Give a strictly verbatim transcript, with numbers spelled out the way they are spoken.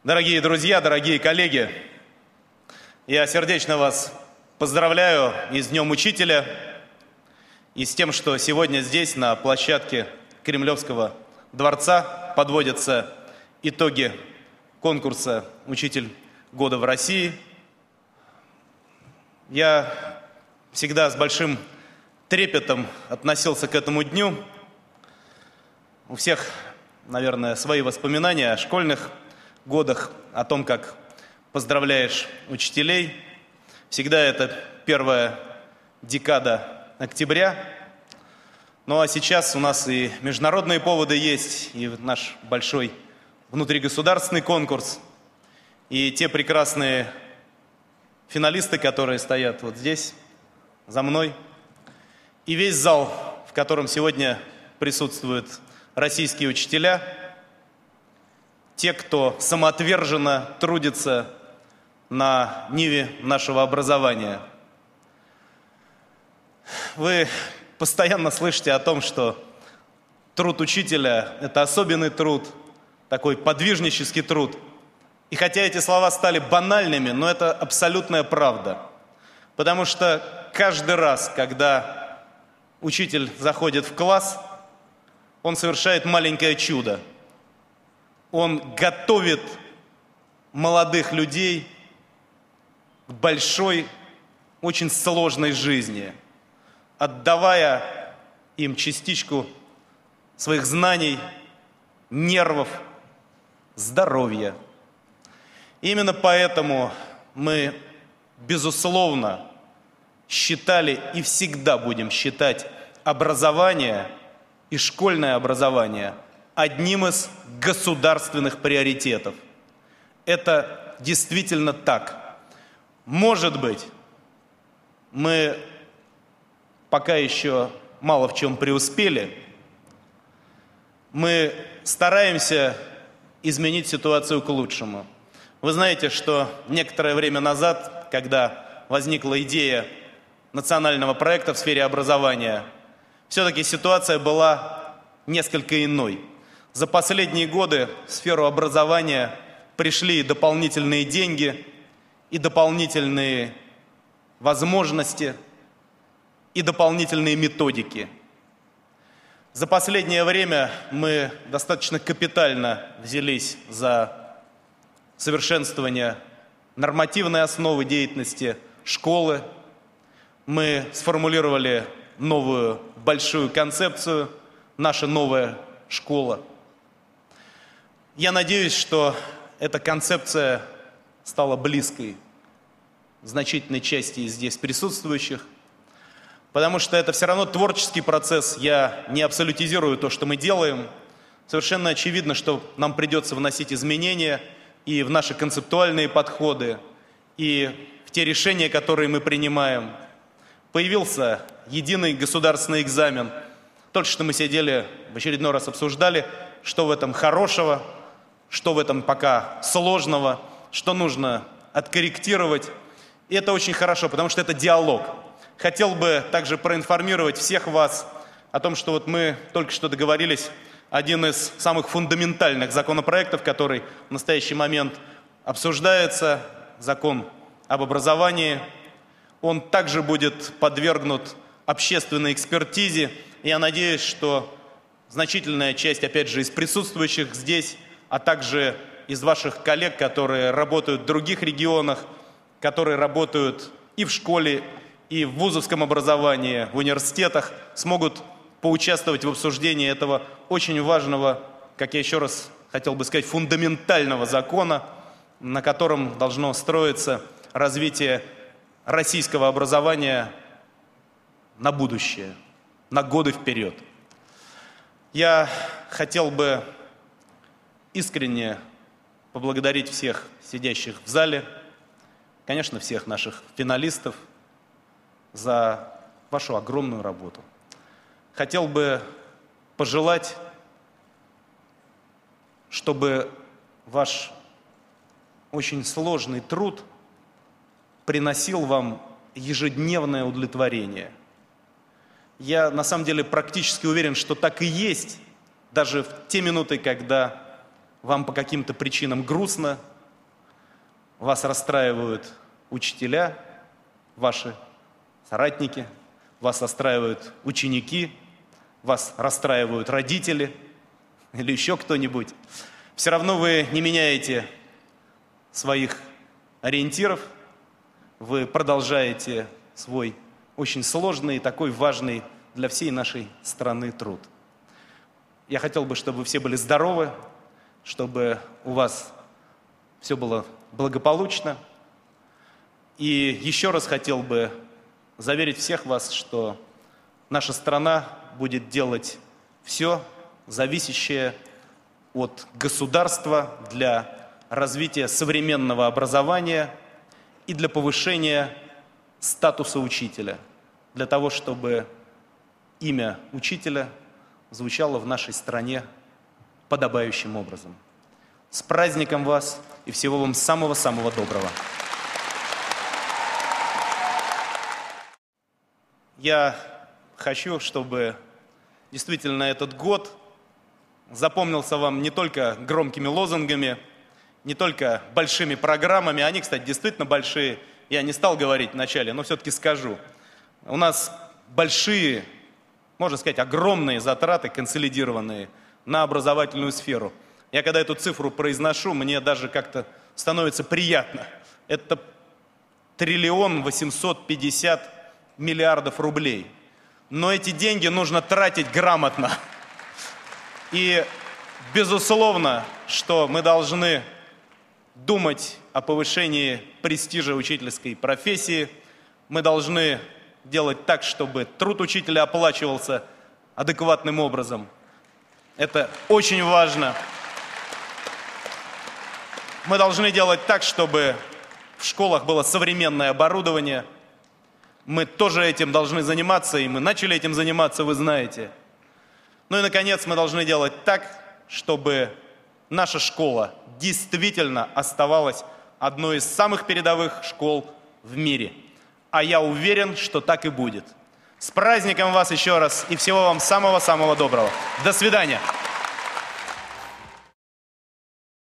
Дорогие друзья, дорогие коллеги, я сердечно вас поздравляю и с Днем Учителя, и с тем, что сегодня здесь, на площадке Кремлевского дворца, подводятся итоги конкурса «Учитель года в России». Я всегда с большим трепетом относился к этому дню. У всех, наверное, свои воспоминания о школьных годах, о том, как поздравляешь учителей. Всегда это первая декада октября. Ну а сейчас у нас и международные поводы есть, и наш большой внутригосударственный конкурс, и те прекрасные финалисты, которые стоят вот здесь, за мной, и весь зал, в котором сегодня присутствуют российские учителя, те, кто самоотверженно трудится на ниве нашего образования. Вы постоянно слышите о том, что труд учителя – это особенный труд, такой подвижнический труд. И хотя эти слова стали банальными, но это абсолютная правда. Потому что каждый раз, когда учитель заходит в класс, он совершает маленькое чудо. Он готовит молодых людей к большой, очень сложной жизни, отдавая им частичку своих знаний, нервов, здоровья. Именно поэтому мы, безусловно, считали и всегда будем считать образование и школьное образование одним из государственных приоритетов. Это действительно так. Может быть, мы пока еще мало в чем преуспели. Мы стараемся изменить ситуацию к лучшему. Вы знаете, что некоторое время назад, когда возникла идея национального проекта в сфере образования, все-таки ситуация была несколько иной. За последние годы в сферу образования пришли и дополнительные деньги, и дополнительные возможности, и дополнительные методики. За последнее время мы достаточно капитально взялись за совершенствование нормативной основы деятельности школы. Мы сформулировали новую большую концепцию «Наша новая школа». Я надеюсь, что эта концепция стала близкой значительной части здесь присутствующих, потому что это все равно творческий процесс. Я не абсолютизирую то, что мы делаем. Совершенно очевидно, что нам придется вносить изменения и в наши концептуальные подходы, и в те решения, которые мы принимаем. Появился единый государственный экзамен. Только что мы сидели, в очередной раз обсуждали, что в этом хорошего, что в этом пока сложного, что нужно откорректировать. И это очень хорошо, потому что это диалог. Хотел бы также проинформировать всех вас о том, что вот мы только что договорились, один из самых фундаментальных законопроектов, который в настоящий момент обсуждается, закон об образовании, он также будет подвергнут общественной экспертизе. И я надеюсь, что значительная часть, опять же, из присутствующих здесь, а также из ваших коллег, которые работают в других регионах, которые работают и в школе, и в вузовском образовании, в университетах, смогут поучаствовать в обсуждении этого очень важного, как я еще раз хотел бы сказать, фундаментального закона, на котором должно строиться развитие российского образования на будущее, на годы вперед. Я хотел бы искренне поблагодарить всех сидящих в зале, конечно, всех наших финалистов за вашу огромную работу. Хотел бы пожелать, чтобы ваш очень сложный труд приносил вам ежедневное удовлетворение. Я на самом деле практически уверен, что так и есть, даже в те минуты, когда вам по каким-то причинам грустно, вас расстраивают учителя, ваши соратники, вас расстраивают ученики, вас расстраивают родители или еще кто-нибудь. Все равно вы не меняете своих ориентиров, вы продолжаете свой очень сложный и такой важный для всей нашей страны труд. Я хотел бы, чтобы вы все были здоровы, чтобы у вас все было благополучно. И еще раз хотел бы заверить всех вас, что наша страна будет делать все, зависящее от государства для развития современного образования и для повышения статуса учителя, для того, чтобы имя учителя звучало в нашей стране подобающим образом. С праздником вас и всего вам самого-самого доброго. Я хочу, чтобы действительно этот год запомнился вам не только громкими лозунгами, не только большими программами. Они, кстати, действительно большие. Я не стал говорить вначале, но все-таки скажу. У нас большие, можно сказать, огромные затраты, консолидированные на образовательную сферу. Я когда эту цифру произношу, мне даже как-то становится приятно. Это триллион восемьсот пятьдесят миллиардов рублей. Но эти деньги нужно тратить грамотно. И безусловно, что мы должны думать о повышении престижа учительской профессии. Мы должны делать так, чтобы труд учителя оплачивался адекватным образом. Это очень важно. Мы должны делать так, чтобы в школах было современное оборудование. Мы тоже этим должны заниматься, и мы начали этим заниматься, вы знаете. Ну и, наконец, мы должны делать так, чтобы наша школа действительно оставалась одной из самых передовых школ в мире. А я уверен, что так и будет. С праздником вас еще раз и всего вам самого-самого доброго. До свидания.